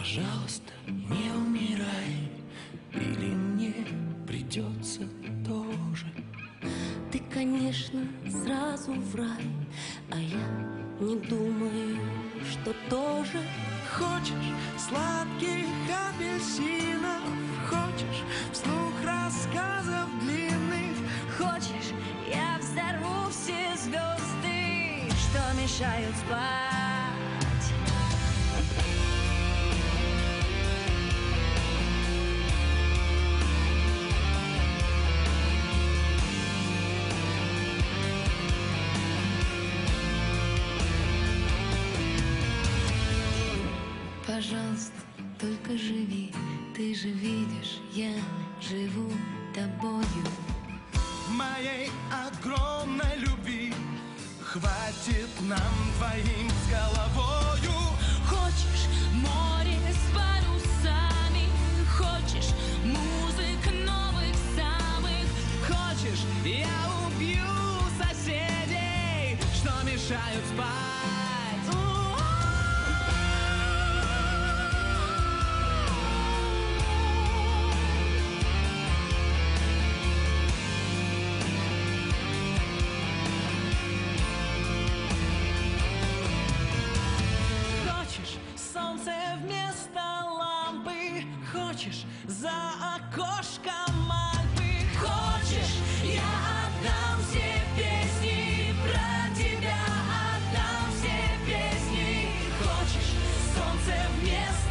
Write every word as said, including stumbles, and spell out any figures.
Пожалуйста, не умирай, или мне придется тоже. Ты, конечно, сразу в рай, а я не думаю, что тоже. Хочешь сладких апельсинов, хочешь вслух рассказов длинных, Хочешь, я взорву все звезды, что мешают спать. Пожалуйста, только живи, ты же видишь, я живу тобою. Моей огромной любви хватит нам двоим с головою. Хочешь море с парусами, хочешь музык новых самых, Хочешь, я убью соседей, что мешают спать. Солнце вместо лампы, хочешь за окошком Альпы, хочешь, я отдам все песни, про тебя отдам все песни. Хочешь, солнце вместо